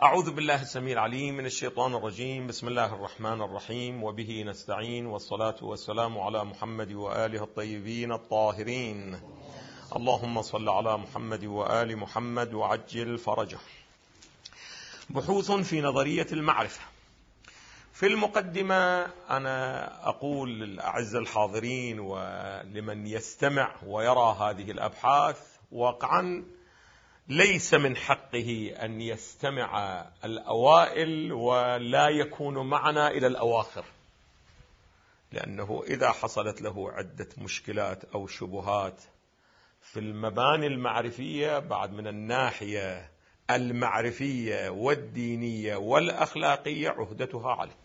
أعوذ بالله السميع العليم من الشيطان الرجيم. بسم الله الرحمن الرحيم، وبه نستعين، والصلاة والسلام على محمد وآله الطيبين الطاهرين. اللهم صل على محمد وآل محمد وعجل فرجه. بحوث في نظرية المعرفة. في المقدمة أنا أقول للأعزة الحاضرين ولمن يستمع ويرى هذه الأبحاث، واقعا ليس من حقه أن يستمع الأوائل ولا يكون معنا إلى الأواخر، لأنه إذا حصلت له عدة مشكلات أو شبهات في المباني المعرفية بعد من الناحية المعرفية والدينية والأخلاقية عهدتها عليه،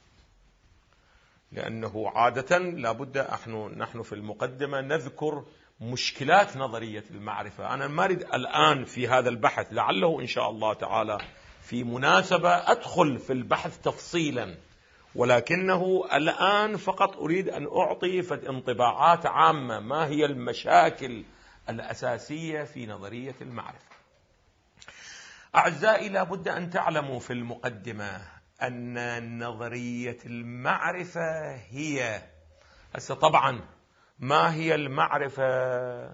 لأنه عادة لابد نحن في المقدمة نذكر مشكلات نظرية المعرفة. أنا ما أريد الآن في هذا البحث، لعله إن شاء الله تعالى في مناسبة أدخل في البحث تفصيلا، ولكنه الآن فقط أريد أن أعطي انطباعات عامة ما هي المشاكل الأساسية في نظرية المعرفة. أعزائي، لابد أن تعلموا في المقدمة أن نظرية المعرفة هي طبعا ما هي المعرفة؟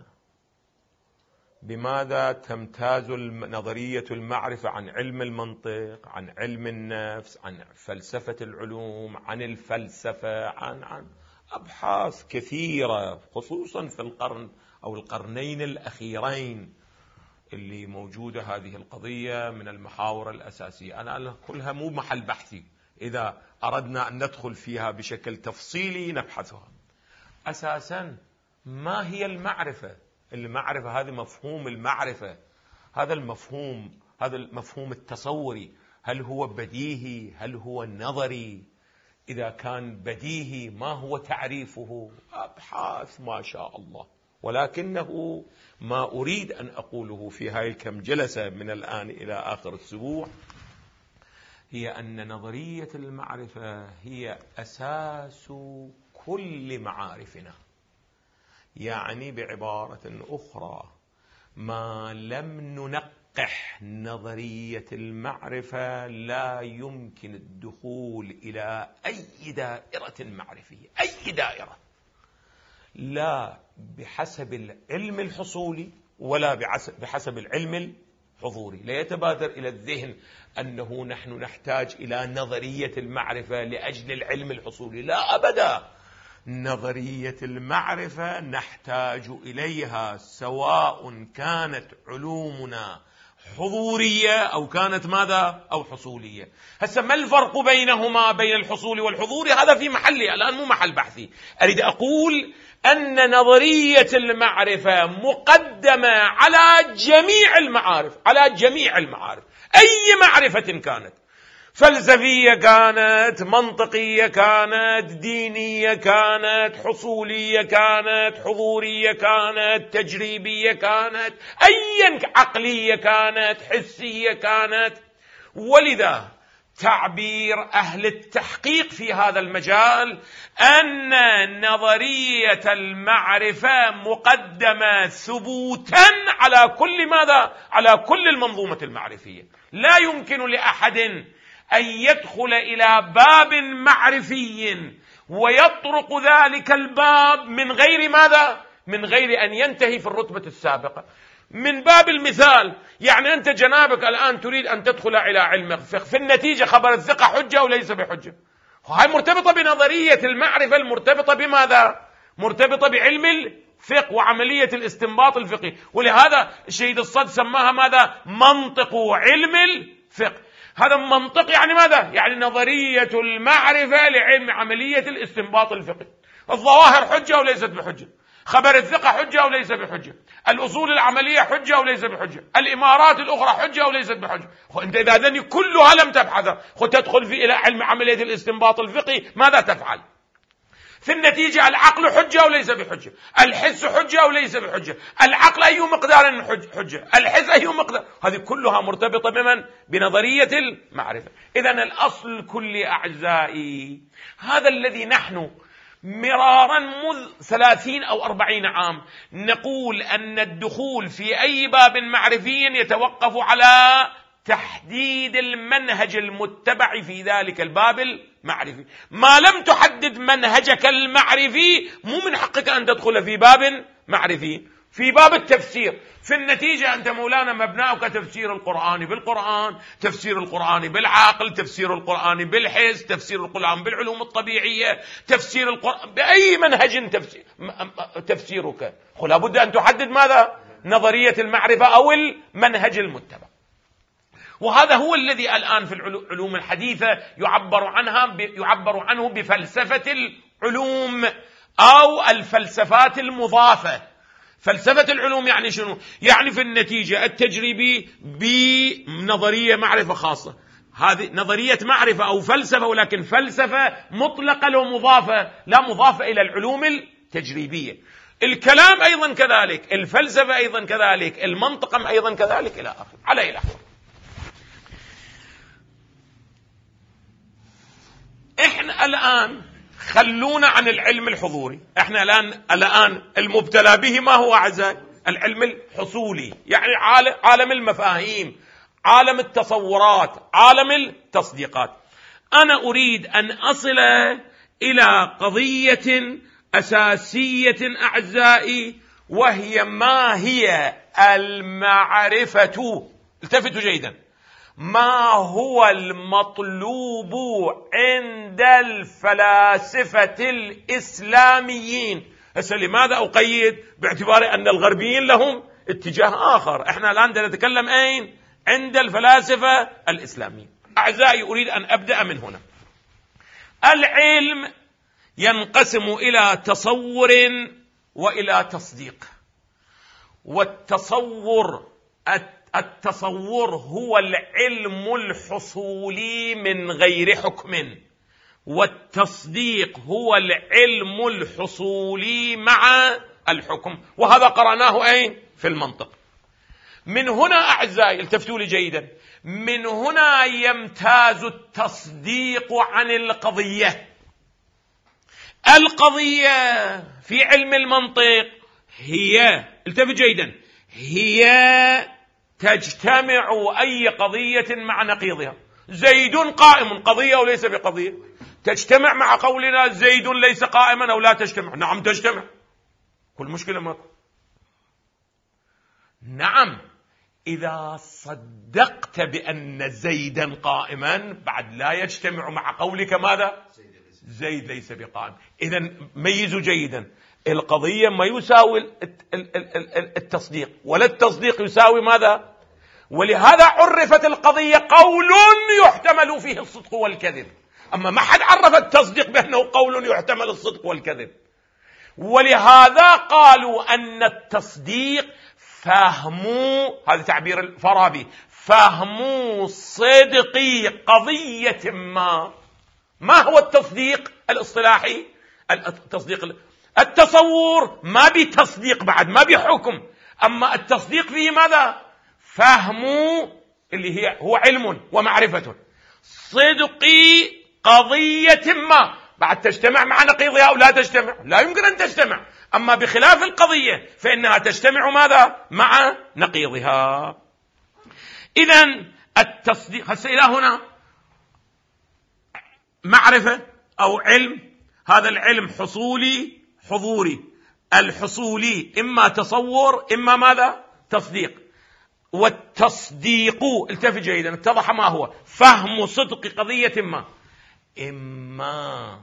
بماذا تمتاز نظرية المعرفة عن علم المنطق، عن علم النفس، عن فلسفة العلوم، عن الفلسفة، عن أبحاث كثيرة، خصوصا في القرن أو القرنين الأخيرين اللي موجودة هذه القضية من المحاور الأساسية. أنا كلها مو محل بحثي، إذا أردنا أن ندخل فيها بشكل تفصيلي نبحثها. أساسا ما هي المعرفة؟ المعرفة هذا مفهوم المعرفة، هذا المفهوم التصوري، هل هو بديهي؟ هل هو نظري؟ إذا كان بديهي ما هو تعريفه؟ أبحاث ما شاء الله، ولكنه ما أريد أن أقوله في هاي الكم جلسة من الآن إلى آخر الأسبوع هي أن نظرية المعرفة هي أساس كل معارفنا. يعني بعبارة أخرى، ما لم ننقح نظرية المعرفة لا يمكن الدخول إلى أي دائرة معرفية، أي دائرة، لا بحسب العلم الحصولي ولا بحسب العلم الحضوري. لا يتبادر إلى الذهن أنه نحن نحتاج إلى نظرية المعرفة لأجل العلم الحصولي، لا أبدا. نظرية المعرفة نحتاج إليها سواء كانت علومنا حضورية أو كانت ماذا؟ أو حصولية. هسه ما الفرق بينهما، بين الحصول والحضور؟ هذا في محلي الآن، مو محل بحثي. أريد أقول أن نظرية المعرفة مقدمة على جميع المعارف، على جميع المعارف، أي معرفة كانت، فلسفية كانت، منطقية كانت، دينية كانت، حصولية كانت، حضورية كانت، تجريبية كانت، أي عقلية كانت، حسية كانت. ولذا تعبير أهل التحقيق في هذا المجال أن نظرية المعرفة مقدمة ثبوتا على كل ماذا؟ على كل المنظومة المعرفية. لا يمكن لأحد أن يدخل إلى باب معرفي ويطرق ذلك الباب من غير ماذا؟ من غير أن ينتهي في الرتبة السابقة. من باب المثال، يعني أنت جنابك الآن تريد أن تدخل إلى علم الفقه، في النتيجة خبر الثقة حجة وليس بحجة، وهي مرتبطة بنظرية المعرفة المرتبطة بماذا؟ مرتبطة بعلم الفقه وعملية الاستنباط الفقهي. ولهذا الشهيد الصد سماها ماذا؟ منطق علم الفقه. هذا منطق يعني ماذا؟ يعني نظرية المعرفة لعلم عملية الاستنباط الفقهي. الظواهر حجة وليست بحجة، خبر الثقة حجة وليس بحجة، الأصول العملية حجة وليس بحجة، الإمارات الأخرى حجة وليست بحجة. أنت إذا ذني كلها لم تبحث تدخل إلى علم عملية الاستنباط الفقهي، ماذا تفعل؟ في النتيجة العقل حجة وليس بحجة، الحس حجة وليس بحجة، العقل أي مقدار حجة، الحس أي مقدار، هذه كلها مرتبطة بمن؟ بنظرية المعرفة. إذن الأصل الكلي أعزائي هذا الذي نحن مرارا منذ 30 أو 40 عام نقول أن الدخول في أي باب معرفي يتوقف على تحديد المنهج المتبع في ذلك الباب المعرفي. ما لم تحدد منهجك المعرفي مو من حقك أن تدخل في باب معرفي. في باب التفسير في النتيجة أنت مولانا مبناؤك تفسير القرآن بالقرآن، تفسير القرآن بالعقل، تفسير القرآن بالحس، تفسير القرآن بالعلوم الطبيعية، تفسير القرآن بأي منهج تفسيرك. لا بد أن تحدد ماذا؟ نظرية المعرفة أو المنهج المتبع. وهذا هو الذي الآن في العلوم الحديثة يعبر عنه بفلسفة العلوم أو الفلسفات المضافة. فلسفة العلوم يعني شنو؟ يعني في النتيجة التجريبي بنظرية معرفة خاصة، هذه نظرية معرفة أو فلسفة، ولكن فلسفة مطلقة ومضافة، لا مضافة إلى العلوم التجريبية. الكلام أيضا كذلك، الفلسفة أيضا كذلك، المنطق أيضا كذلك، إلى آخره على إلى آخره. إحنا الآن خلونا عن العلم الحضوري. احنا الآن المبتلى به ما هو أعزائي؟ العلم الحصولي، يعني عالم المفاهيم، عالم التصورات، عالم التصديقات. أنا أريد أن أصل إلى قضية أساسية أعزائي، وهي ما هي المعرفة. التفتوا جيدا، ما هو المطلوب عند الفلاسفة الإسلاميين؟ هسه لماذا أقيد؟ باعتبار أن الغربيين لهم اتجاه آخر. احنا الآن نتكلم أين؟ عند الفلاسفة الإسلاميين. أعزائي أريد أن أبدأ من هنا. العلم ينقسم إلى تصور وإلى تصديق. التصور هو العلم الحصولي من غير حكم، والتصديق هو العلم الحصولي مع الحكم، وهذا قرأناه أين؟ في المنطق. من هنا أعزائي التفتوا لي جيدا، من هنا يمتاز التصديق عن القضية. القضية في علم المنطق هي، التفت جيدا، هي تجتمع أي قضية مع نقيضها. زيد قائم، قضية وليس بقضية. تجتمع مع قولنا زيد ليس قائما أو لا تجتمع؟ نعم تجتمع، كل مشكلة ماكو. نعم إذا صدقت بأن زيدا قائما بعد لا يجتمع مع قولك ماذا؟ زيد ليس بقائم. إذن ميزوا جيدا، القضية ما يساوي التصديق، ولا التصديق يساوي ماذا؟ ولهذا عرفت القضية قول يحتمل فيه الصدق والكذب، أما ما حد عرف التصديق بأنه قول يحتمل الصدق والكذب. ولهذا قالوا أن التصديق فهموا، هذا تعبير الفارابي، فهموا صدق قضية ما هو التصديق الاصطلاحي؟ التصور ما بتصديق بعد، ما بحكم، أما التصديق فيه ماذا؟ فهموا، اللي هو علم ومعرفة، صدق قضية ما بعد تجتمع مع نقيضها أو لا تجتمع؟ لا يمكن أن تجتمع. أما بخلاف القضية فإنها تجتمع ماذا؟ مع نقيضها. إذن التصديق هسه إلى هنا معرفة أو علم، هذا العلم حصولي حضوري. الحصولي إما تصور إما ماذا؟ تصديق. والتصديق، التفت جيدا، اتضح ما هو؟ فهم صدق قضية ما، إما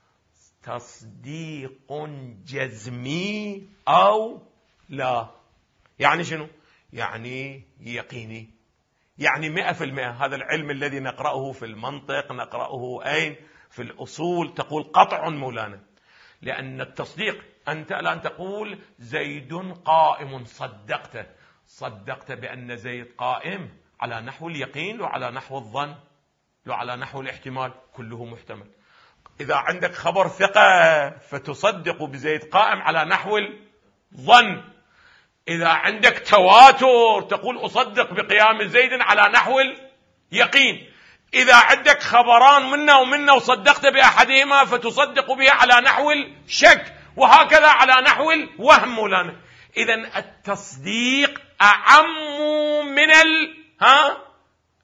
تصديق جزمي أو لا. يعني شنو؟ يعني يقيني، يعني 100%. هذا العلم الذي نقرأه في المنطق نقرأه أين؟ في الأصول، تقول قطع مولانا. لأن التصديق أنت الآن تقول زيد قائم، صدقت بأن زيد قائم على نحو اليقين لو على نحو الظن لو على نحو الاحتمال، كله محتمل. إذا عندك خبر ثقة فتصدق بزيد قائم على نحو الظن. إذا عندك تواتر تقول أصدق بقيام زيد على نحو اليقين. إذا عندك خبران منا وصدقت بأحدهما فتصدق بها على نحو الشك، وهكذا على نحو الوهم مولانا. إذن التصديق أعم من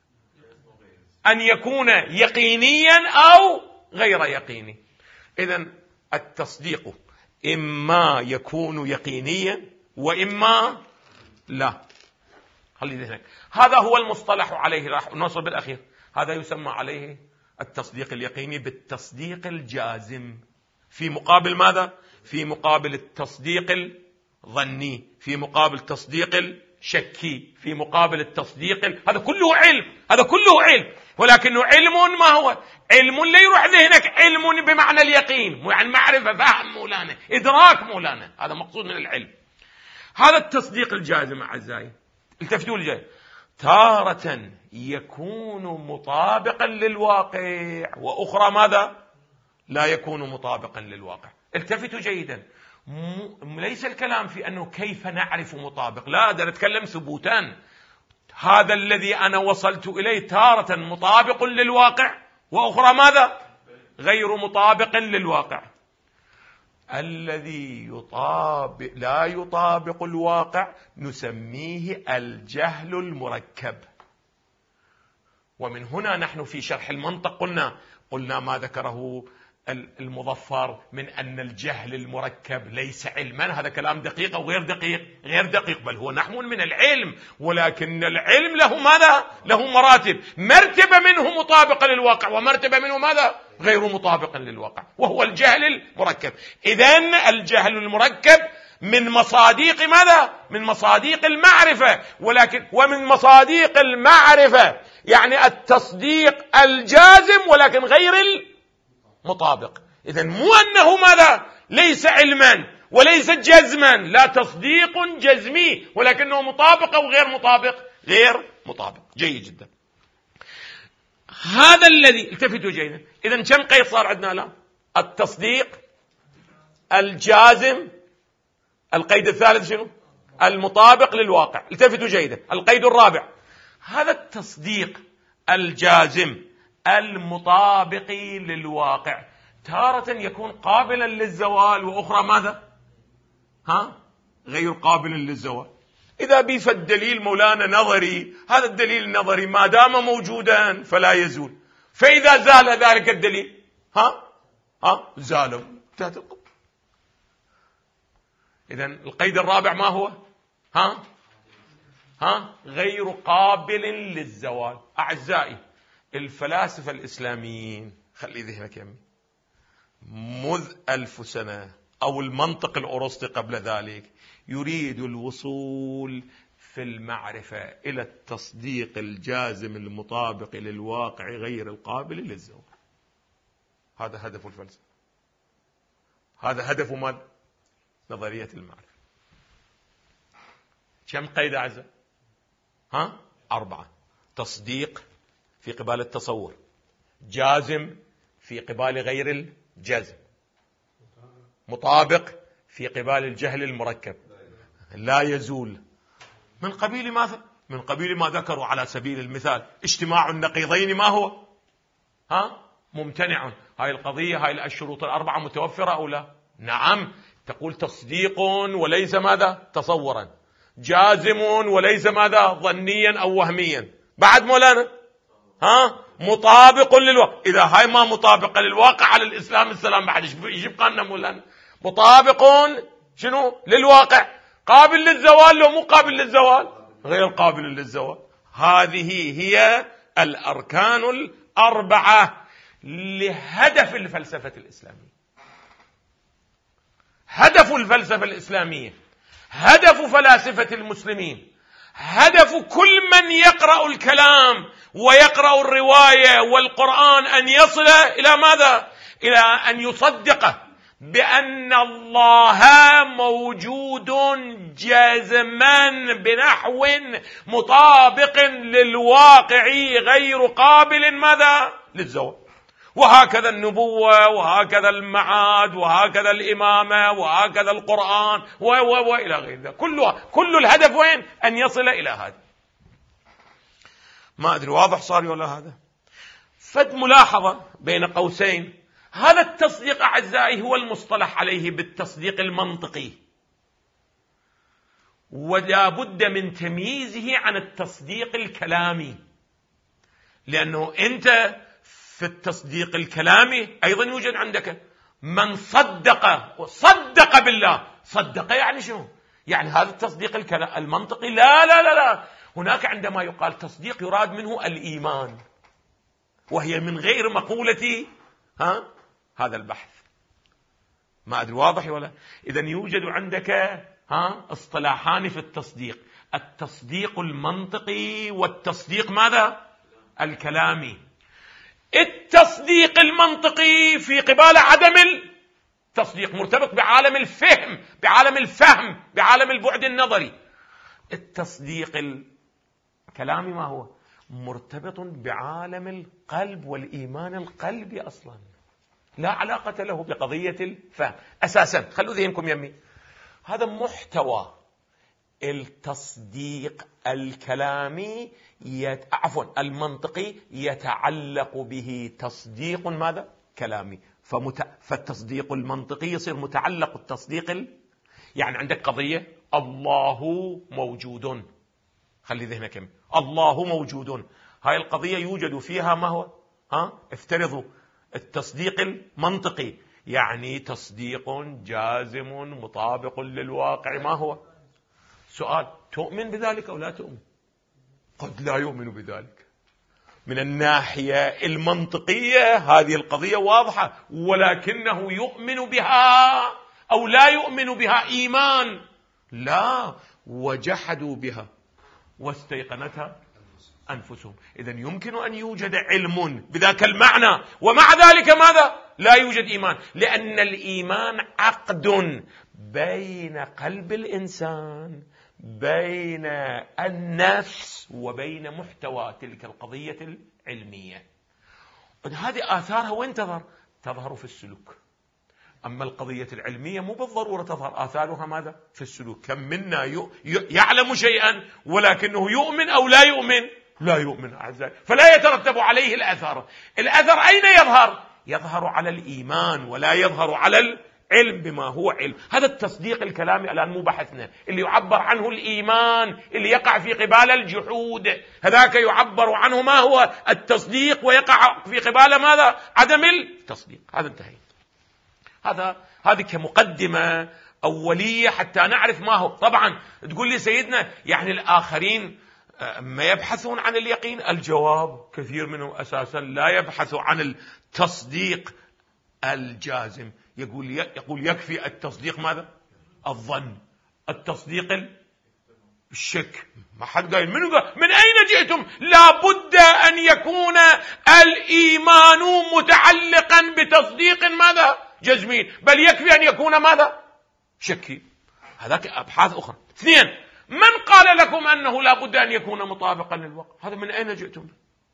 أن يكون يقينيا أو غير يقيني. إذن التصديق إما يكون يقينيا وإما لا. خلي ذهنك، هذا هو المصطلح عليه، راح نوصل بالأخير. هذا يسمى عليه التصديق اليقيني بالتصديق الجازم، في مقابل ماذا؟ في مقابل التصديق الظني، في مقابل التصديق الشكي، في مقابل التصديق هذا كله علم، هذا كله علم، ولكنه علم ما هو علم لا يروح ذهنك، علم بمعنى اليقين، يعني معرفة، فهم مولانا، إدراك مولانا، هذا مقصود من العلم. هذا التصديق الجازم أعزائي، التفتوا لي، تارة يكون مطابقا للواقع، وأخرى ماذا؟ لا يكون مطابقا للواقع. التفتوا جيدا، ليس الكلام في أنه كيف نعرف مطابق، لا، ده نتكلم ثبوتا. هذا الذي أنا وصلت إليه تارة مطابق للواقع، وأخرى ماذا؟ غير مطابق للواقع. الذي لا يطابق الواقع نسميه الجهل المركب. ومن هنا نحن في شرح المنطق قلنا ما ذكره المظفر من أن الجهل المركب ليس علما، هذا كلام دقيق أو غير دقيق؟ غير دقيق، بل هو نحو من العلم، ولكن العلم له ماذا؟ له مراتب، مرتبة منه مطابقة للواقع، ومرتبة منه ماذا؟ غير مطابقا للواقع، وهو الجهل المركب. إذن الجهل المركب من مصاديق ماذا؟ من مصاديق المعرفة، ولكن ومن مصاديق المعرفة يعني التصديق الجازم ولكن غير المطابق. إذن مو أنه ماذا؟ ليس علما وليس جزما، لا، تصديق جزمي ولكنه مطابق أو غير مطابق؟ غير مطابق. جيد جدا، هذا الذي التفتوا جيدا. إذن كم قيد صار عندنا الآن؟ التصديق الجازم، القيد الثالث شنو؟ المطابق للواقع. التفتوا جيدا، القيد الرابع، هذا التصديق الجازم المطابق للواقع تارة يكون قابلا للزوال، وأخرى ماذا؟ غير قابل للزوال. إذا بيف الدليل مولانا نظري، هذا الدليل النظري ما دام موجودا فلا يزول، فإذا زال ذلك الدليل زالوا، انتهت القضية. إذن القيد الرابع ما هو؟ غير قابل للزوال. أعزائي، الفلاسفة الإسلاميين، خلي ذهنك يمي، مذ 1000 سنة أو المنطق الأرسطي قبل ذلك يريد الوصول في المعرفة إلى التصديق الجازم المطابق للواقع غير القابل للزوال. هذا هدف الفلسفة، هذا هدف ماذا؟ نظرية المعرفة. كم قيد أعزائي؟ 4. تصديق في قبال التصور، جازم في قبال غير الجزم، مطابق في قبال الجهل المركب، لا يزول. من قبيل ماذا؟ من قبيل ما ذكروا على سبيل المثال اجتماع النقيضين ما هو؟ ممتنع. هاي القضية، هاي الشروط الأربعة متوفرة أو لا؟ نعم. تقول تصديق وليس ماذا؟ تصورا، جازم وليس ماذا؟ ظنيا أو وهميا. بعد مولانا مطابق للواقع. إذا هاي ما مطابقة للواقع على الإسلام السلام، بعد يجيب قالنا مولانا مطابق شنو؟ للواقع، قابل للزوال لو مو قابل للزوال؟ غير قابل للزوال. هذه هي الأركان الأربعة لهدف الفلسفة الإسلامية. هدف الفلسفة الإسلامية، هدف فلاسفة المسلمين، هدف كل من يقرأ الكلام ويقرأ الرواية والقرآن أن يصل إلى ماذا؟ إلى أن يصدق بأن الله موجود جازما بنحو مطابق للواقع غير قابل ماذا؟ للزوال. وهكذا النبوة، وهكذا المعاد، وهكذا الإمامة، وهكذا القرآن وإلى غير ذلك. كل الهدف وين؟ أن يصل إلى هذا. ما أدري واضح صار ولا هذا؟ فد ملاحظة بين قوسين، هذا التصديق أعزائي هو المصطلح عليه بالتصديق المنطقي، ولا بد من تمييزه عن التصديق الكلامي. لأنه أنت في التصديق الكلامي أيضا يوجد عندك من صدق بالله. صدق يعني شنو؟ يعني هذا التصديق المنطقي. لا لا لا لا، هناك عندما يقال تصديق يراد منه الإيمان، وهي من غير مقولة هذا البحث. ما أدري واضح ولا؟ إذن يوجد عندك اصطلاحان في التصديق: التصديق المنطقي والتصديق ماذا؟ الكلامي. التصديق المنطقي في قبال عدم التصديق، مرتبط بعالم الفهم، بعالم البعد النظري. التصديق الكلامي ما هو؟ مرتبط بعالم القلب والإيمان القلبي، أصلا لا علاقة له بقضية الفهم أساسا. خلوا ذهنكم يمي، هذا محتوى التصديق الكلامي المنطقي يتعلق به تصديق ماذا؟ كلامي. فالتصديق المنطقي يصير متعلق التصديق يعني عندك قضية الله موجود، خلي ذهنك يمي، الله موجود، هاي القضية يوجد فيها ما هو؟ افترضوا التصديق المنطقي يعني تصديق جازم مطابق للواقع. ما هو؟ سؤال: تؤمن بذلك أو لا تؤمن؟ قد لا يؤمن بذلك. من الناحية المنطقية هذه القضية واضحة، ولكنه يؤمن بها أو لا يؤمن بها إيمان؟ لا، وجحدوا بها واستيقنتها أنفسهم. إذن يمكن أن يوجد علم بذاك المعنى، ومع ذلك ماذا؟ لا يوجد إيمان، لأن الإيمان عقد بين قلب الإنسان، بين النفس، وبين محتوى تلك القضية العلمية. هذه آثارها وين تظهر في السلوك. أما القضية العلمية مو بالضرورة تظهر آثارها ماذا؟ في السلوك. كم منا يعلم شيئا ولكنه يؤمن أو لا يؤمن؟ لا يؤمن أعزائي، فلا يترتب عليه الأثر. الأثر أين يظهر؟ يظهر على الإيمان ولا يظهر على العلم بما هو علم. هذا التصديق الكلامي الآن مو بحثنا، اللي يعبر عنه الإيمان اللي يقع في قبال الجحود، هذاك يعبر عنه ما هو؟ التصديق، ويقع في قبال ماذا؟ عدم التصديق. هذا انتهي. هذه كمقدمة أولية حتى نعرف ما هو. طبعا تقول لي سيدنا يعني الآخرين ما يبحثون عن اليقين؟ الجواب: كثير منهم أساسا لا يبحثوا عن التصديق الجازم. يقول يكفي التصديق ماذا؟ الظن، التصديق الشك. ما حد قايل من أين جئتم؟ لا بد أن يكون الإيمان متعلقا بتصديق ماذا؟ جزمين، بل يكفي أن يكون ماذا؟ شكي. هذاك أبحاث أخرى. 2: من قال لكم أنه لا بد أن يكون مطابقا للواقع؟ هذا من أين جئتم؟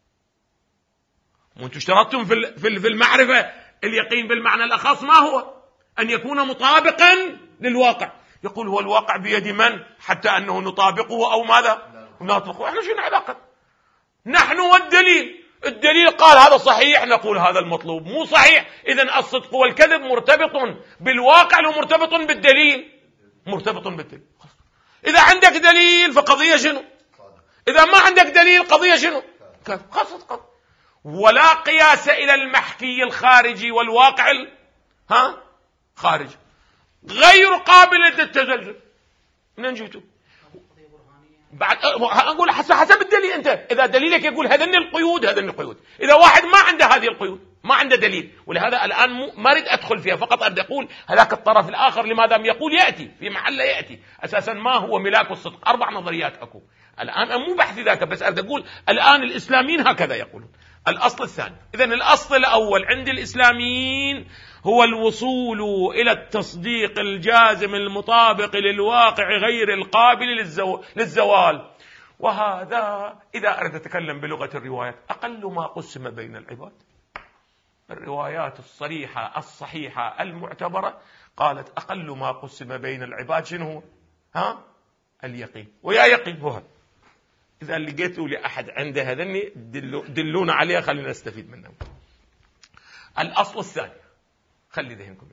وأنتم اشترطتم في المعرفة اليقين بالمعنى الأخص ما هو؟ أن يكون مطابقا للواقع. يقول: هو الواقع بيد من حتى أنه نطابقه أو ماذا؟ نطبقه. احنا شنو علاقة؟ نحن الدليل قال هذا صحيح، نقول هذا المطلوب مو صحيح. إذن الصدق والكذب مرتبط بالواقع ومرتبط بالدليل، مرتبط بالدليل. إذا عندك دليل فقضية شنو؟ إذا ما عندك دليل قضية شنو؟ صدق. ولا قياس إلى المحكي الخارجي والواقع خارجي غير قابل للتزلزل. منين جيتوا؟ بعد أقول حسب الدليل. أنت إذا دليلك يقول هذين القيود، إذا واحد ما عنده هذه القيود، ما عنده دليل، ولهذا الآن ما أريد أدخل فيها، فقط أريد أقول هذاك الطرف الآخر لماذا يقول يأتي في محل يأتي أساسا ما هو ملاك الصدق. 4 نظريات أكو الآن، مو بحثي ذاك، بس أريد أقول الآن الإسلاميين هكذا يقولون. الأصل الثاني، إذن الأصل الأول عند الإسلاميين هو الوصول إلى التصديق الجازم المطابق للواقع غير القابل للزوال. وهذا إذا أردت أتكلم بلغة الروايات أقل ما قسم بين العباد. الروايات الصريحة الصحيحة المعتبرة قالت أقل ما قسم بين العباد شنو هو؟ اليقين. ويا يقين هو إذا لقيتوا لأحد عنده هذني دلونا عليها، خلينا نستفيد منه. الأصل الثاني، خلي ذهنكم،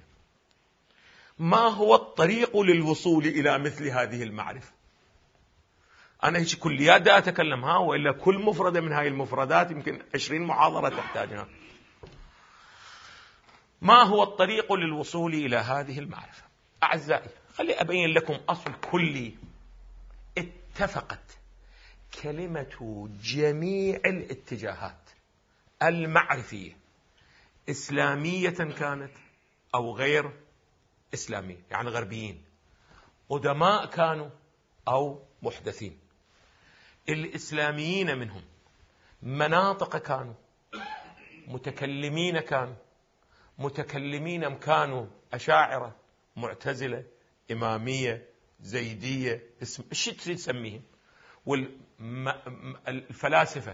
ما هو الطريق للوصول إلى مثل هذه المعرفة؟ أنا هيك كليات دا أتكلمها، وإلا كل مفردة من هاي المفردات يمكن 20 محاضرة تحتاجها. ما هو الطريق للوصول إلى هذه المعرفة؟ أعزائي، خلي أبين لكم أصل كلي. اتفقت كلمة جميع الاتجاهات المعرفية، إسلامية كانت أو غير إسلامية، يعني غربيين، قدماء كانوا أو محدثين، الإسلاميين منهم، مناطق كانوا، متكلمين كانوا، متكلمين كانوا أشاعرة، معتزلة، إمامية، زيدية، ايش تسميهم، والفلاسفة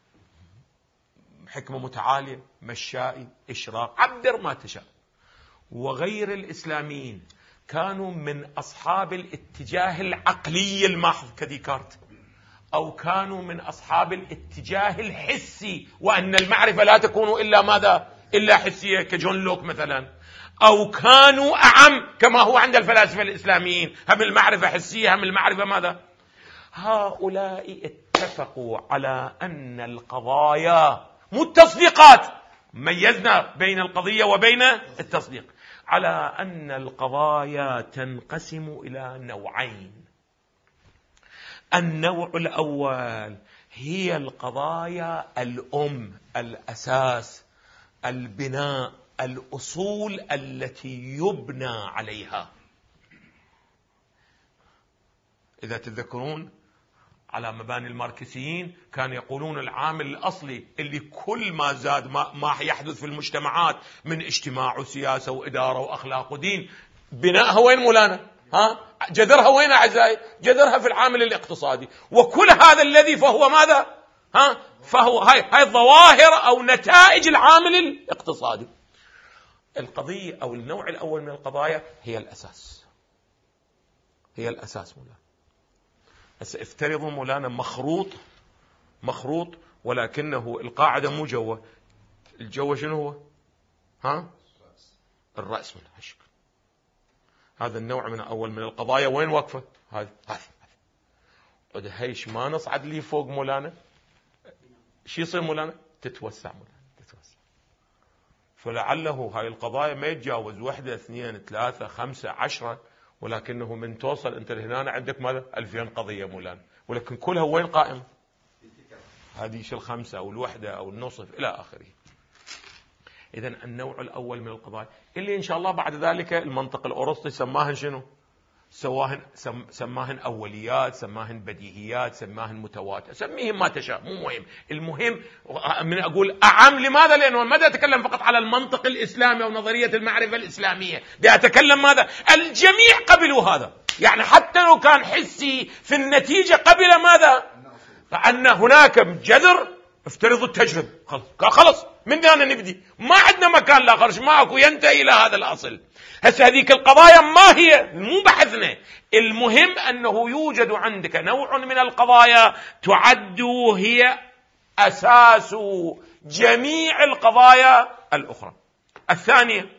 حكمة متعالية، مشائي، إشراق، عبر ما تشاء. وغير الإسلاميين كانوا من أصحاب الاتجاه العقلي المحض كديكارت، أو كانوا من أصحاب الاتجاه الحسي، وأن المعرفة لا تكون إلا ماذا؟ إلا حسية كجون لوك مثلا. أو كانوا أعم كما هو عند الفلاسفة الإسلاميين، هم المعرفة حسية هم المعرفة ماذا؟ هؤلاء اتفقوا على أن القضايا مو التصديقات، ميزنا بين القضية وبين التصديق، على أن القضايا تنقسم إلى نوعين. النوع الأول هي القضايا الأم، الأساس، البناء، الأصول التي يبنى عليها. إذا تذكرون على مباني الماركسيين كانوا يقولون العامل الأصلي اللي كل ما زاد ما يحدث في المجتمعات من اجتماع وسياسة وإدارة وأخلاق ودين، بناءها وين مولانا؟ جذرها وين أعزائي؟ جذرها في العامل الاقتصادي. وكل هذا الذي فهو ماذا؟ فهو هاي الظواهر أو نتائج العامل الاقتصادي. القضية أو النوع الأول من القضايا هي الأساس، هي الأساس مولانا. هسه افترضوا مولانا مخروط ولكنه القاعدة مو جوه، الجوه شنو هو؟ الرأس من هالشكل. هذا النوع من أول من القضايا وين وقفة؟ هذه هيش ما نصعد لي فوق مولانا، شو يصير مولانا؟ تتوسع مولانا، تتوسع. فلعله هاي القضايا ما يتجاوز 1 2 3 5 10، ولكنه من توصل انت هنا عندك ماذا؟ 2000 قضية مولانا، ولكن كلها وين قائمة؟ هذه ال5 أو ال1 أو النصف إلى آخره. إذن النوع الأول من القضايا اللي إن شاء الله بعد ذلك المنطق الأرسطي سماهن شنو؟ سماهن أوليات، سماهن بديهيات، سماهن متواتر، سميهم ما تشاء، مو مهم. المهم من أقول أعم، لماذا؟ لأنه ما أتكلم فقط على المنطق الإسلامي أو نظرية المعرفة الإسلامية، دي أتكلم ماذا؟ الجميع قبلوا هذا، يعني حتى لو كان حسي في النتيجة قبل ماذا؟ فأن هناك جذر، افترضوا التجربة، خلص من هنا نبدي، ما عندنا مكان لا خرج، ماكو، ينتهي إلى هذا الأصل. هسه هذيك القضايا ما هي، مو بحثنا، المهم أنه يوجد عندك نوع من القضايا تعد هي أساس جميع القضايا الأخرى. الثانية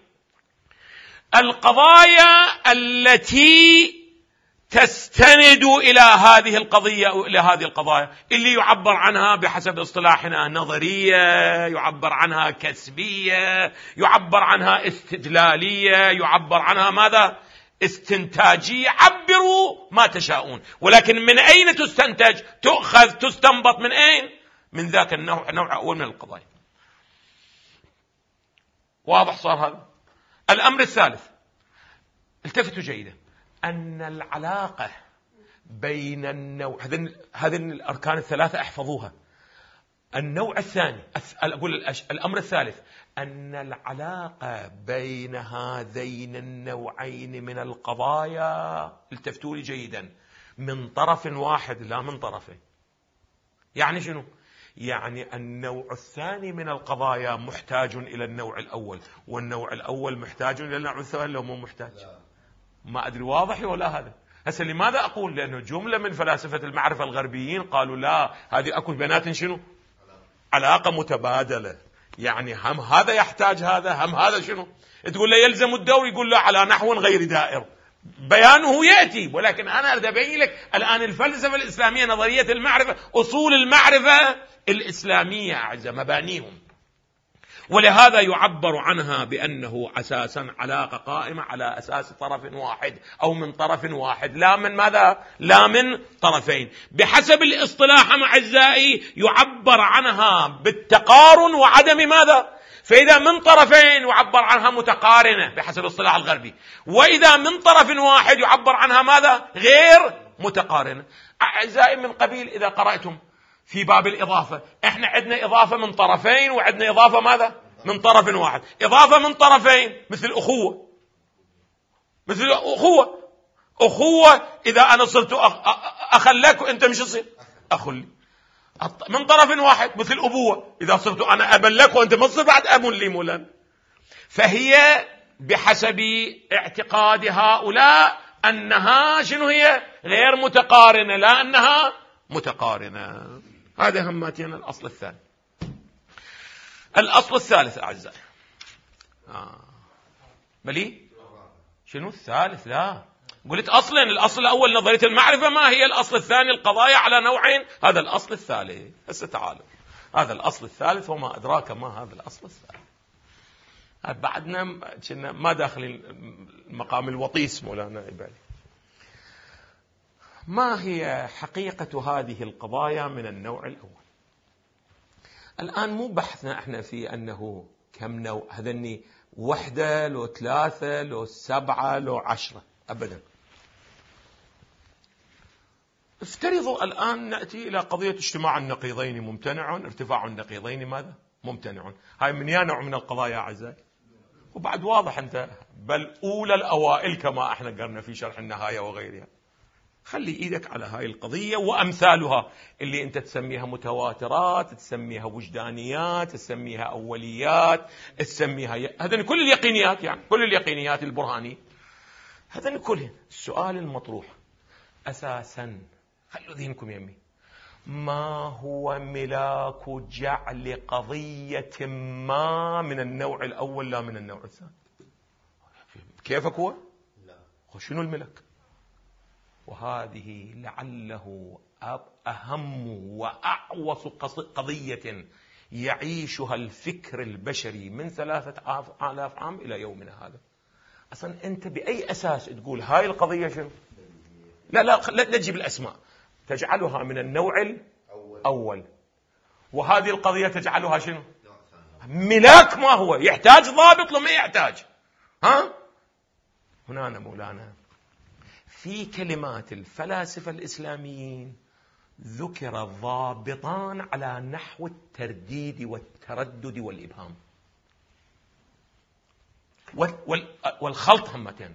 القضايا التي تستند إلى هذه القضية أو إلى هذه القضايا اللي يعبر عنها بحسب اصطلاحنا نظرية، يعبر عنها كسبية، يعبر عنها استدلالية، يعبر عنها ماذا؟ استنتاجية. عبروا ما تشاءون، ولكن من أين تستنتج؟ تؤخذ، تستنبط من أين؟ من ذاك النوع، نوع أول من القضايا. واضح صار هذا؟ الأمر الثالث، التفتوا جيدا، أن العلاقة بين النوع، هذه الأركان الثلاثة احفظوها. النوع الثاني، أقول الأمر الثالث، أن العلاقة بين هذين النوعين من القضايا، التفتوا لي جيدا، من طرف واحد لا من طرفين. يعني شنو؟ يعني النوع الثاني من القضايا محتاج إلى النوع الأول، والنوع الأول محتاج إلى النوع الثاني، لو مو محتاج. ما أدري واضح ولا هذا؟ هسه لماذا أقول؟ لأنه جملة من فلاسفة المعرفة الغربيين قالوا لا، هذه أكو بينات شنو؟ علاقة متبادلة، يعني هم هذا يحتاج هذا، هم هذا شنو؟ تقول له يلزم الدور، يقول له على نحو غير دائر. بيانه يأتي، ولكن أنا أريد أبين لك الآن الفلسفة الإسلامية، نظرية المعرفة، أصول المعرفة الإسلامية أعزائي، مبانيهم. ولهذا يعبر عنها بأنه أساسا علاقة قائمة على أساس طرف واحد أو من طرف واحد، لا من ماذا؟ لا من طرفين. بحسب الاصطلاح أعزائي يعبر عنها بالتقارن وعدم ماذا؟ فإذا من طرفين يعبر عنها متقارنة بحسب الاصطلاح الغربي، وإذا من طرف واحد يعبر عنها ماذا؟ غير متقارنة. أعزائي من قبيل إذا قرأتم في باب الإضافة، إحنا عندنا إضافة من طرفين وعندنا إضافة ماذا؟ من طرف واحد. إضافة من طرفين مثل أخوة، مثل أخوة إذا أنا صرت أخا لك وأنت مش تصير أخ لي. من طرف واحد مثل أبوة، إذا صرت أنا أبا لك وأنت ما تصير بعد أب لي مولانا. فهي بحسب اعتقاد هؤلاء أنها شنو هي؟ غير متقارنة، لا أنها متقارنة. هذا هماتنا الأصل الثاني. الأصل الثالث أعزائي، بلي شنو الثالث؟ لا قلت أصلا الأصل الأول نظرية المعرفة، ما هي الأصل الثاني؟ القضايا على نوعين. هذا الأصل الثالث. هسه تعالوا، هذا الأصل الثالث، وما أدراك ما هذا الأصل الثالث. بعدنا كنا ما داخلين مقام الوطيس مولانا عبالي. ما هي حقيقة هذه القضايا من النوع الأول؟ الآن مو بحثنا احنا في أنه كم نوع، هذني وحدة لو ثلاثة لو سبعة لو 10 أبدا. افترضوا الآن نأتي إلى قضية اجتماع النقيضين ممتنع، ارتفاع النقيضين ماذا؟ ممتنع. هاي من نوع من القضايا أعزائي، وبعد واضح أنت بل أولى الأوائل كما احنا قرنا في شرح النهاية وغيرها. خلي إيدك على هاي القضية وأمثالها اللي أنت تسميها متواترات، تسميها وجدانيات، تسميها أوليات، تسميها هذين كل اليقينيات، يعني كل اليقينيات البرهانية، هذين كلهم. السؤال المطروح أساسا، خلوا ذهنكم يمي، ما هو ملاك جعل قضية ما من النوع الأول لا من النوع الثاني؟ كيفك هو؟ لا. شنو الملك؟ وهذه لعله أهم وأعوص قضية يعيشها الفكر البشري من 3000 عام إلى يومنا هذا. أصلا أنت بأي أساس تقول هاي القضية شنو؟ لا تجيب الأسماء، تجعلها من النوع الأول، وهذه القضية تجعلها شنو؟ ملاك. ما هو يحتاج ضابط لو ما يحتاج؟ هنا مولانا في كلمات الفلاسفة الإسلاميين ذكر ضابطان على نحو الترديد والتردد والإبهام والخلط همتين.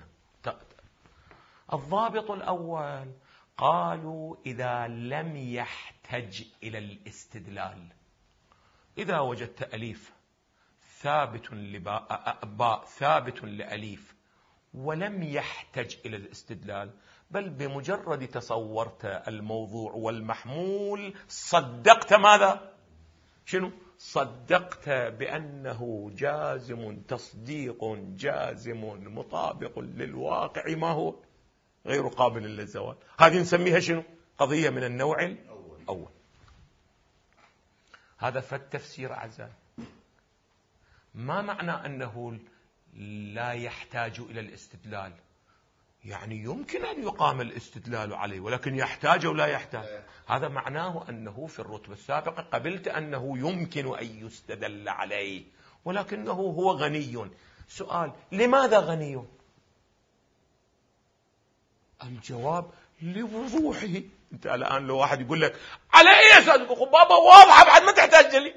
الضابط الأول قالوا إذا لم يحتج إلى الاستدلال، إذا وجدت أليف ثابت لباء ثابت لأليف ولم يحتج إلى الاستدلال، بل بمجرد تصورت الموضوع والمحمول صدقت ماذا؟ شنو؟ صدقت بأنه جازم، تصديق جازم مطابق للواقع، ما هو غير قابل للزوال. هذه نسميها شنو؟ قضية من النوع الأول. هذا فالتفسير أعزائي. ما معنى أنه لا يحتاج إلى الاستدلال؟ يعني يمكن أن يقام الاستدلال عليه، ولكن يحتاج ولا يحتاج؟ هذا معناه أنه في الرتبة السابقة قبلت أنه يمكن أن يستدل عليه، ولكنه هو غني. سؤال: لماذا غني؟ الجواب: لوضوحه. أنت الآن لو واحد يقول لك على أي أساس؟ يقول بابا واضحة بعد ما تحتاج دليل.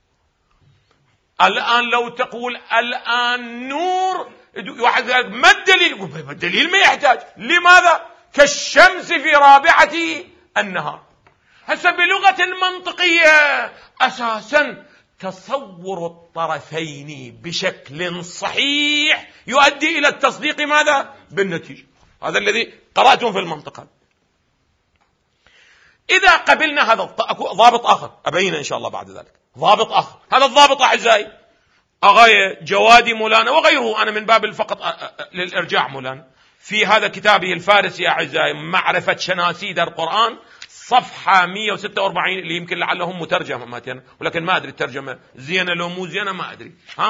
الآن لو تقول الآن نور، واحد يقول لك ما الدليل؟ يقول الدليل ما يحتاج. لماذا؟ كالشمس في رابعة النهار. هسه بلغة المنطقية أساسا تصور الطرفين بشكل صحيح يؤدي إلى التصديق ماذا؟ بالنتيجة. هذا الذي قرأتم في المنطقة. إذا قبلنا هذا ضابط آخر أبين إن شاء الله بعد ذلك ضابط آخر. هذا الضابط أعزائي أغاية جوادي مولانا وغيره، أنا من باب فقط للإرجاع مولانا، في هذا كتابه الفارسي يا أعزائي معرفة شناسيد القرآن صفحة 146 اللي يمكن لعلهم مترجمة ولكن ما أدري الترجمة زينة لو مو زينة ما أدري.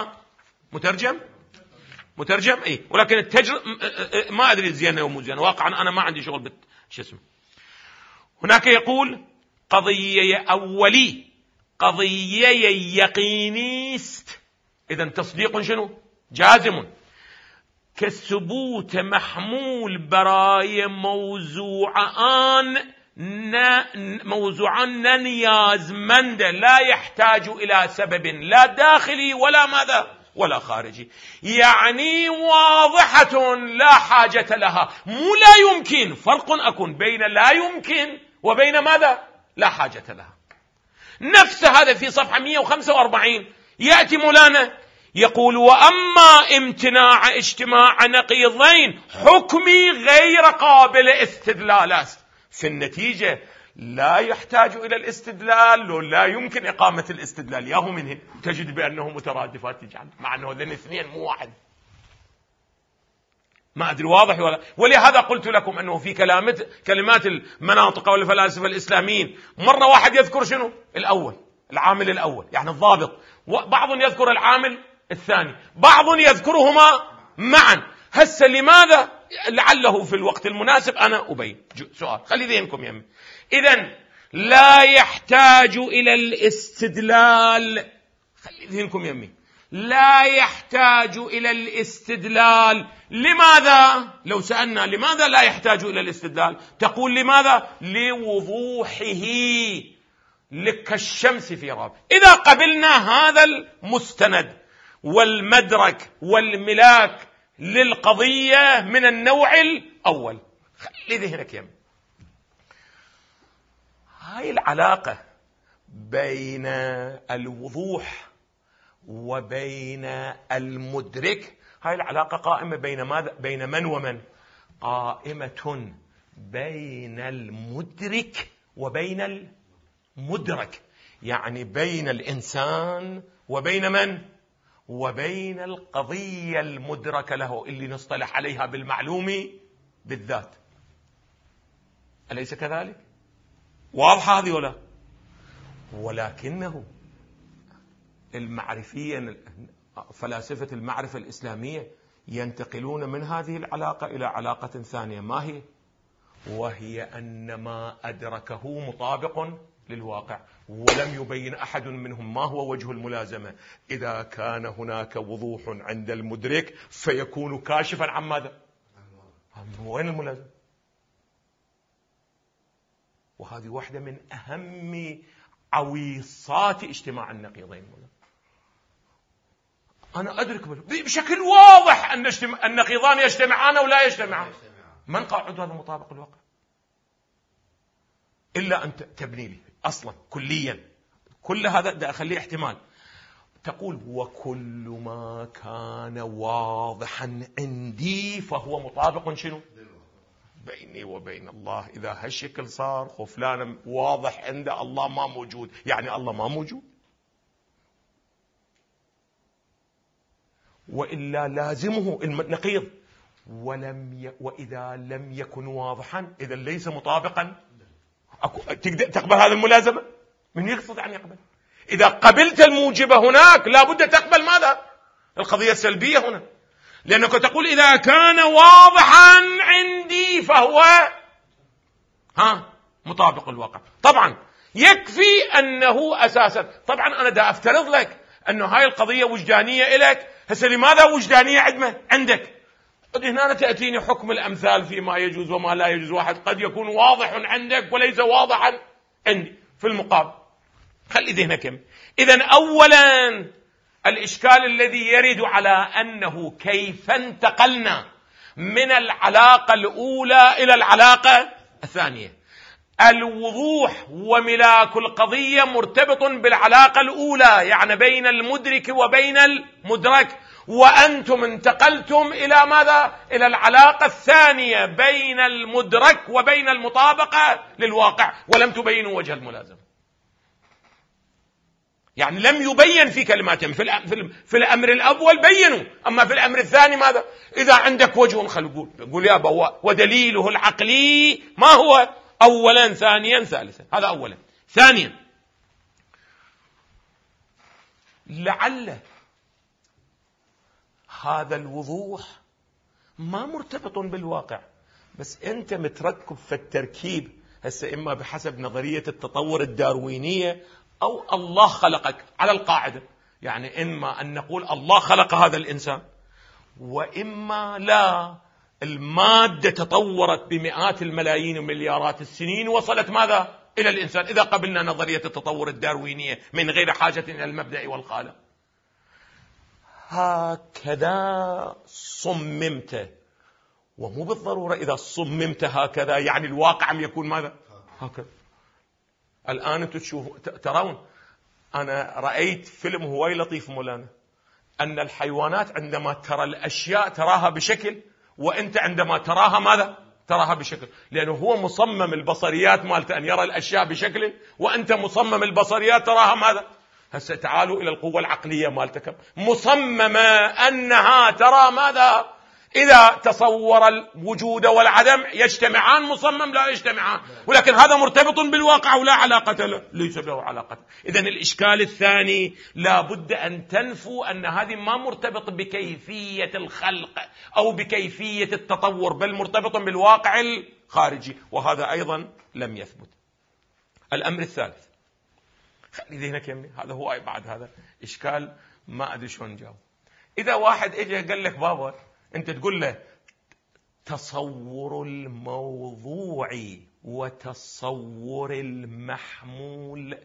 مترجم إيه، ولكن ما أدري زينة لو مو زينة. واقعا أنا ما عندي شغل شو اسمه. هناك يقول قضية أولي قضية يقينيست، إذن تصديق شنو جازم كثبوت محمول براي موضوعان نيازمند لا يحتاج إلى سبب لا داخلي ولا ماذا ولا خارجي، يعني واضحة لا حاجة لها. مو لا يمكن، فرق أكون بين لا يمكن وبين ماذا لا حاجة لها. نفس هذا في صفحة 145 يأتي مولانا يقول وأما امتناع اجتماع نقيضين حكمي غير قابل استدلال. في النتيجة لا يحتاج إلى الاستدلال ولا يمكن إقامة الاستدلال، ياهو منه تجد بأنه مترادفات تجعل مع أنه ذن اثنين مو واحد. ما أدري واضح ولا. ولهذا قلت لكم أنه في كلمات المناطق والفلاسفة الإسلاميين مرة واحد يذكر شنو الأول، العامل الأول يعني الضابط، بعض يذكر العامل الثاني، بعض يذكرهما معا. هسه لماذا؟ لعله في الوقت المناسب أنا أبين. سؤال خلي ذهنكم يمي. إذن لا يحتاج إلى الاستدلال، خلي ذهنكم يمي، لا يحتاج إلى الاستدلال. لماذا؟ لو سألنا لماذا لا يحتاج إلى الاستدلال تقول لماذا؟ لوضوحه كالشمس في راب. إذا قبلنا هذا المستند والمدرك والملاك للقضية من النوع الأول، خلي ذهنك يم. هاي العلاقة بين الوضوح وبين المدرك، هاي العلاقة قائمة بين ماذا؟ بين من ومن؟ قائمة بين المدرك وبين المدرك، يعني بين الإنسان وبين من؟ وبين القضية المدركة له اللي نصطلح عليها بالمعلوم بالذات. أليس كذلك؟ واضحة هذه ولا؟ ولكنه المعرفية فلاسفة المعرفة الإسلامية ينتقلون من هذه العلاقة إلى علاقة ثانية. ما هي؟ وهي أن ما أدركه مطابق للواقع، ولم يبين أحد منهم ما هو وجه الملازمة. إذا كان هناك وضوح عند المدرك فيكون كاشفا عن ماذا؟ وين الملازمة؟ وهذه واحدة من أهم عويصات اجتماع النقيضين. أنا أدرك بشكل واضح أن النقيضان يجتمعان ولا يجتمعان. من قاعد هذا مطابق الواقع؟ إلا أن تبني لي أصلا كليا كل هذا ده أخليه احتمال. تقول وكل ما كان واضحا عندي فهو مطابق شنو؟ بيني وبين الله. إذا هالشكل صار خفلان واضح عند الله ما موجود، يعني الله ما موجود، وإلا لازمه النقيض. وإذا لم يكن واضحا إذا ليس مطابقا. تقبل هذا الملازمة؟ من يقصد أن يقبل؟ إذا قبلت الموجبة هناك لابد تقبل ماذا؟ القضية السلبية هنا، لأنك تقول إذا كان واضحا عندي فهو مطابق الواقع. طبعا يكفي أنه أساسا، طبعا أنا دا أفترض لك أنه هاي القضية وجدانية إليك. هسه لماذا وجدانية عندك؟ هنا تأتيني حكم الأمثال فيما يجوز وما لا يجوز. واحد قد يكون واضح عندك وليس واضحا عندي في المقابل. خلي ذهنك. إذن أولا الإشكال الذي يرد على أنه كيف انتقلنا من العلاقة الأولى إلى العلاقة الثانية. الوضوح وملاك القضية مرتبط بالعلاقة الأولى، يعني بين المدرك وبين المدرك، وأنتم انتقلتم إلى ماذا؟ إلى العلاقة الثانية بين المدرك وبين المطابقة للواقع، ولم تبينوا وجه الملازمة. يعني لم يبين في كلماتهم. في الأمر الأول بينوا، أما في الأمر الثاني ماذا؟ إذا عندك وجه خل قول يا أبا ودليله العقلي ما هو؟ أولا ثانيا ثالثا. هذا أولا. ثانيا، لعل هذا الوضوح ما مرتبط بالواقع، بس أنت متركب في التركيب هسه إما بحسب نظرية التطور الداروينية أو الله خلقك على القاعدة. يعني إما أن نقول الله خلق هذا الإنسان، وإما لا، المادة تطورت بمئات الملايين ومليارات السنين وصلت ماذا؟ إلى الإنسان، إذا قبلنا نظرية التطور الداروينية من غير حاجة إلى المبدأ والخالق. هكذا صممت، ومو بالضرورة إذا صممت هكذا يعني الواقع يكون ماذا؟ هكذا. الآن أنتم تشوفوا ترون، أنا رأيت فيلم هواي لطيف مولانا، أن الحيوانات عندما ترى الأشياء تراها بشكل، وأنت عندما تراها ماذا؟ تراها بشكل، لأنه هو مصمم البصريات مالته أن يرى الأشياء بشكل، وأنت مصمم البصريات تراها ماذا؟ هسه تعالوا إلى القوة العقلية مالتك، مصممة أنها ترى ماذا؟ إذا تصور الوجود والعدم يجتمعان، مصمم لا يجتمعان، ولكن هذا مرتبط بالواقع ولا علاقة له، ليس له علاقة. إذن الإشكال الثاني لا بد أن تنفوا أن هذه ما مرتبط بكيفية الخلق أو بكيفية التطور، بل مرتبط بالواقع الخارجي، وهذا أيضا لم يثبت. الأمر الثالث، خلي ذهنك يمي، هذا هو بعد هذا إشكال ما أدري شلون نجاوب. إذا واحد إجا قال لك بابا أنت تقول له تصور الموضوع وتصور المحمول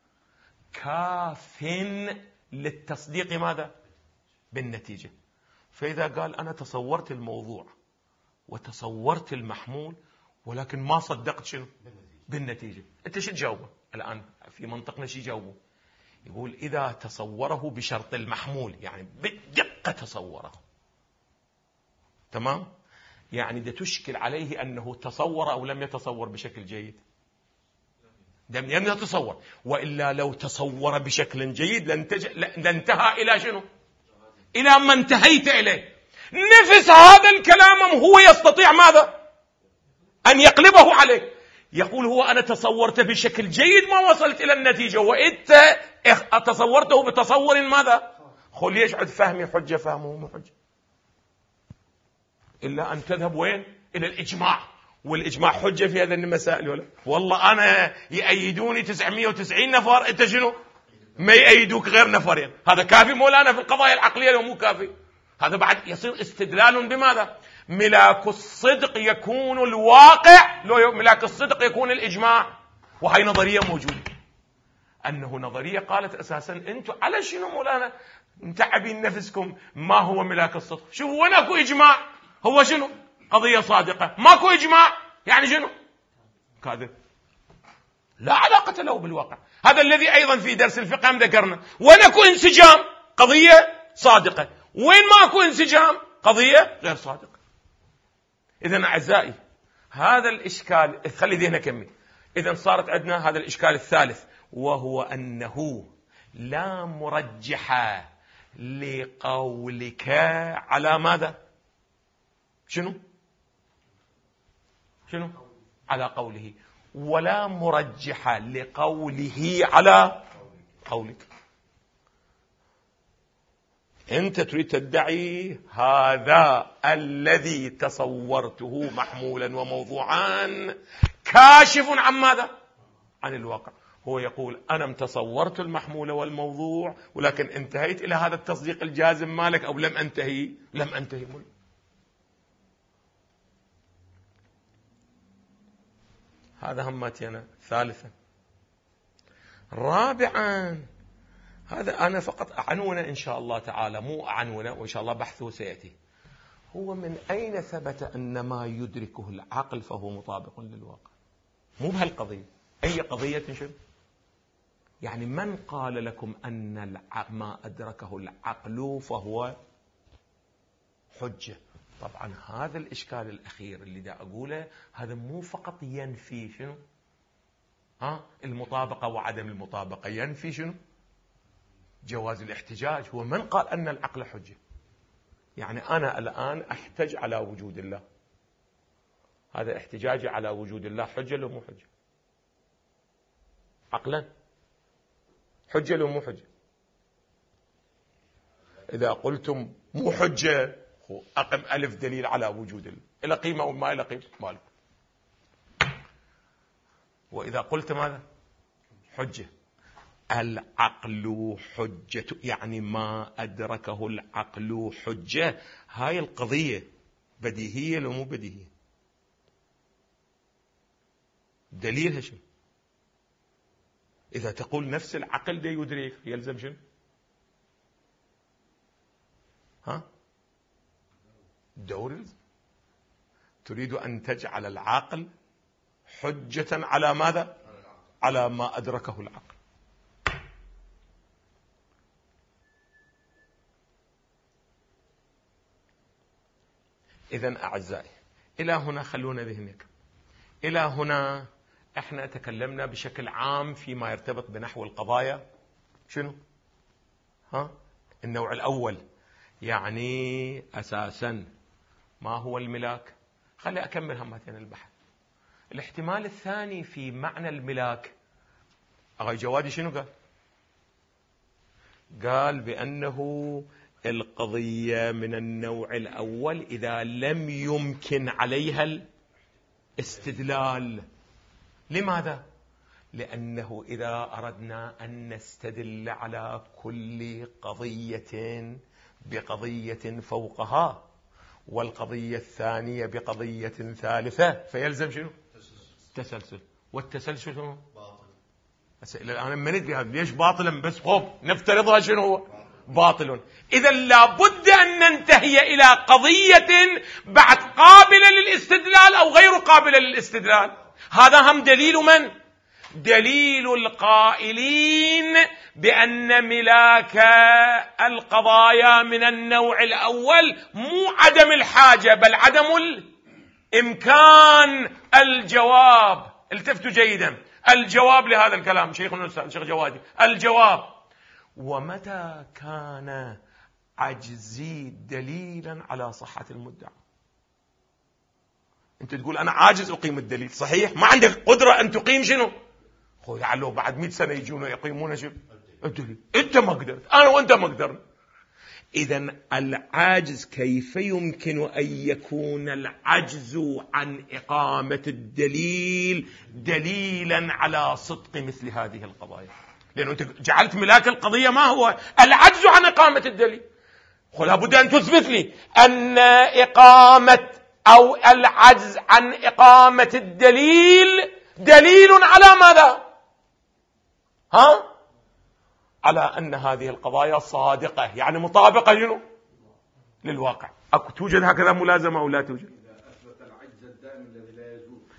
كاف للتصديق ماذا؟ بالنتيجة. فإذا قال أنا تصورت الموضوع وتصورت المحمول ولكن ما صدقت شنو؟ بالنتيجة، أنت شو تجاوبه؟ الآن في منطقنا شو يجاوبه؟ يقول إذا تصوره بشرط المحمول، يعني بدقة تصوره، تمام؟ يعني ده تشكل عليه أنه تصور أو لم يتصور بشكل جيد، لم يتصور، وإلا لو تصور بشكل جيد لانتهى إلى شنو؟ إلى ما انتهيت إليه. نفس هذا الكلام هو يستطيع ماذا؟ أن يقلبه عليك، يقول هو أنا تصورت بشكل جيد ما وصلت إلى النتيجة، وإنت تصورته بتصور ماذا؟ خل يشعد فهمي حجة، فهمه مو حجة، إلا أن تذهب وين؟ إلى الإجماع، والإجماع حجة في هذه المسائل ولا؟ والله أنا يأيدوني 990 نفر، أنت شنو؟ ما يأيدوك غير نفرين، هذا كافي مولانا في القضايا العقلية لو مو كافي؟ هذا بعد يصير استدلال بماذا؟ ملاك الصدق يكون الواقع، لو ملاك الصدق يكون الإجماع. وهي نظرية موجودة، أنه نظرية قالت أساسا أنتم على شنو مولانا متعبين نفسكم؟ ما هو ملاك الصدق؟ شوفوا وين أكو إجماع، هو شنو؟ قضية صادقة، ماكو إجماع يعني شنو؟ كاذب، لا علاقة له بالواقع. هذا الذي أيضا في درس الفقه هم ذكرنا، وين أكو انسجام؟ قضية صادقة، وين ماكو انسجام؟ قضية غير صادقة. إذن أعزائي هذا الإشكال، خلي ذهنك كمي، إذن صارت عندنا هذا الإشكال الثالث، وهو أنه لا مرجح لقولك على ماذا؟ شنو؟ على قوله، ولا مرجح لقوله على قولك. أنت تريد تدعي هذا الذي تصورته محمولا وموضوعا كاشف عن ماذا؟ عن الواقع. هو يقول أنا تصورت المحمول والموضوع، ولكن انتهيت إلى هذا التصديق الجازم مالك، أو لم أنتهي هذا همتي أنا. ثالثا، رابعا، هذا أنا فقط أعنونه إن شاء الله تعالى، مو أعنونه، وإن شاء الله بحثه سيأتي. هو من أين ثبت أن ما يدركه العقل فهو مطابق للواقع؟ مو بهالقضية، أي قضية شنو؟ يعني من قال لكم أن ما أدركه العقل فهو حجة؟ طبعا هذا الإشكال الأخير اللي دا أقوله، هذا مو فقط ينفي شنو؟ المطابقة وعدم المطابقة، ينفي شنو؟ جواز الاحتجاج. هو من قال أن العقل حجة؟ يعني أنا الآن أحتج على وجود الله، هذا احتجاجي على وجود الله حجة لو مو حجة؟ عقلا حجة لو مو حجة؟ إذا قلتم مو حجة أقم ألف دليل على وجود الله، إلى قيمة وما إلى قيمة مالك. وإذا قلت ماذا؟ حجة. العقل حجة، يعني ما أدركه العقل حجة. هاي القضية بديهية لو مو بديهية؟ دليلها شنو؟ إذا تقول نفس العقل ده يدرك، يلزم شنو؟ دور. تريد أن تجعل العقل حجة على ماذا؟ على ما أدركه العقل. إذن أعزائي، إلى هنا خلونا ذهنك. إلى هنا احنا تكلمنا بشكل عام فيما يرتبط بنحو القضايا. شنو؟ النوع الأول، يعني أساسا ما هو الملاك؟ خلي أكمل همتين البحث. الاحتمال الثاني في معنى الملاك، أغاي جوادي شنو قال؟ قال بأنه القضية من النوع الأول إذا لم يمكن عليها الاستدلال. لماذا؟ لأنه إذا أردنا أن نستدل على كل قضية بقضية فوقها والقضية الثانية بقضية ثالثة فيلزم شنو؟ تسلسل. والتسلسل شنو؟ باطل. إلى الآن ما ندري هذا ليش باطلا، بس خوف نفترضها شنو هو؟ باطل. إذا لابد أن ننتهي إلى قضية بعد قابلة للاستدلال أو غير قابلة للاستدلال. هذا هم دليل من؟ دليل القائلين بأن ملاك القضايا من النوع الأول مو عدم الحاجة بل عدم الإمكان. الجواب، التفتوا جيدا، الجواب لهذا الكلام شيخنا الأستاذ شيخ جوادي، الجواب: ومتى كان عجزي دليلا على صحة المدعى؟ أنت تقول أنا عاجز أقيم الدليل، صحيح، ما عندك قدرة أن تقيم شنو؟ لعله بعد 100 سنة يجون يقيمون شنو؟ الدليل. أنت ما قدرت، أنا وأنت ما قدرنا. إذن العاجز كيف يمكن أن يكون العجز عن إقامة الدليل دليلا على صدق مثل هذه القضايا؟ لأنه أنت جعلت ملاك القضية ما هو؟ العجز عن إقامة الدليل. لابد أن تثبت لي أن إقامة أو العجز عن إقامة الدليل دليل على ماذا؟ على أن هذه القضايا صادقة، يعني مطابقة شنو؟ للواقع. توجد هكذا ملازمة أو لا توجد؟ إذا أثبت العجز الدائم الذي لا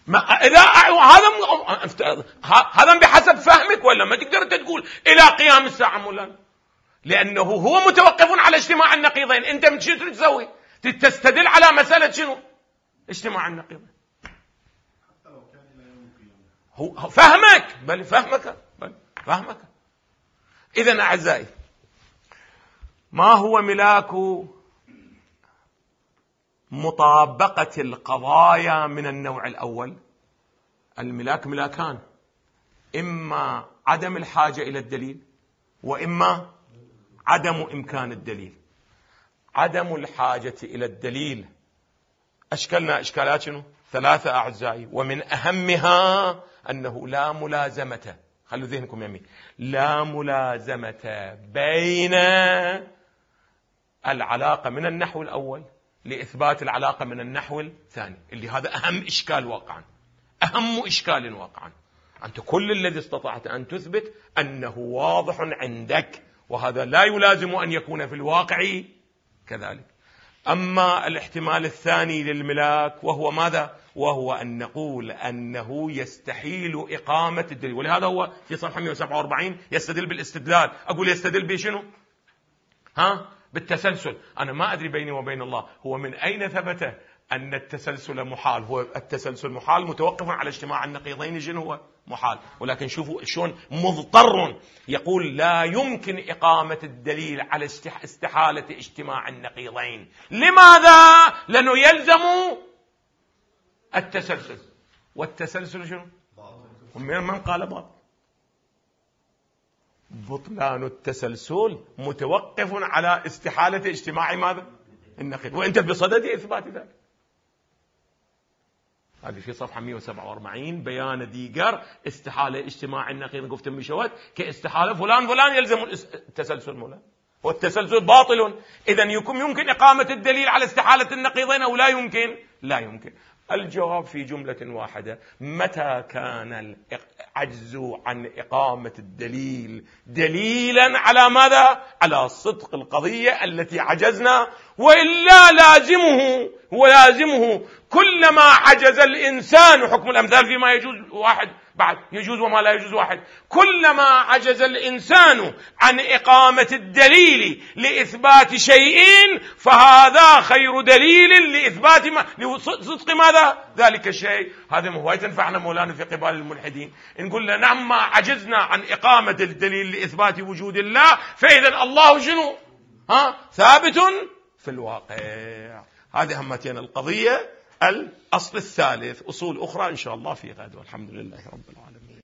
يزول. هذا بحسب فهمك، ولا ما تقدر تقول إلى قيام الساعة مولانا، لأنه هو متوقف على اجتماع النقيضين. أنت شو تسوي؟ تستدل على مسألة شنو؟ اجتماع النقيضين. حتى لو كان إلى يوم القيامة. هو فهمك، بل فهمك. إذن أعزائي، ما هو ملاك مطابقة القضايا من النوع الأول؟ الملاك ملاكان: إما عدم الحاجة إلى الدليل، وإما عدم إمكان الدليل. عدم الحاجة إلى الدليل أشكلنا إشكالات شنو؟ 3 أعزائي، ومن أهمها أنه لا ملازمة، خلوا ذهنكم يمين، لا ملازمة بين العلاقة من النحو الأول لإثبات العلاقة من النحو الثاني، اللي هذا أهم إشكال واقعا، أهم إشكال واقعا. أنت كل الذي استطعت أن تثبت أنه واضح عندك، وهذا لا يلازم أن يكون في الواقع كذلك. أما الاحتمال الثاني للملاك وهو ماذا؟ وهو أن نقول أنه يستحيل إقامة الدليل، ولهذا هو في صفحة 147 يستدل بالاستدلال. أقول يستدل بشنو؟ بالتسلسل. أنا ما أدري بيني وبين الله هو من أين ثبت أن التسلسل محال. هو التسلسل محال متوقف على اجتماع النقيضين، جن هو محال، ولكن شوفوا شلون مضطر يقول لا يمكن إقامة الدليل على استحالة اجتماع النقيضين. لماذا؟ لأنه يلزم التسلسل، والتسلسل شنو؟ من قال باطل؟ بطلان التسلسل متوقف على استحالة اجتماع ماذا؟ النقيض، وأنت بصدد إثبات ذلك. هذه في صفحة 147 بيان ديجر استحالة اجتماع النقيض قفت مشوت كاستحالة فلان فلان يلزم التسلسل مولا، والتسلسل باطل. إذن يمكن إقامة الدليل على استحالة النقيضين أو لا يمكن؟ لا يمكن. الجواب في جملة واحدة: متى كان العجز عن إقامة الدليل دليلا على ماذا؟ على صدق القضية التي عجزنا، وإلا لازمه كلما عجز الإنسان، حكم الأمثال فيما يجوز واحد بعد يجوز وما لا يجوز واحد، كلما عجز الإنسان عن إقامة الدليل لإثبات شيء فهذا خير دليل لإثبات صدق ماذا؟ ذلك الشيء. هذا ما هو ينفعنا مولانا في قبال الملحدين، نقول له نعم ما عجزنا عن إقامة الدليل لإثبات وجود الله، فإذا الله شنو؟ ثابت في الواقع. هذه همتين القضية. الأصل الثالث، أصول أخرى إن شاء الله في غد، والحمد لله رب العالمين.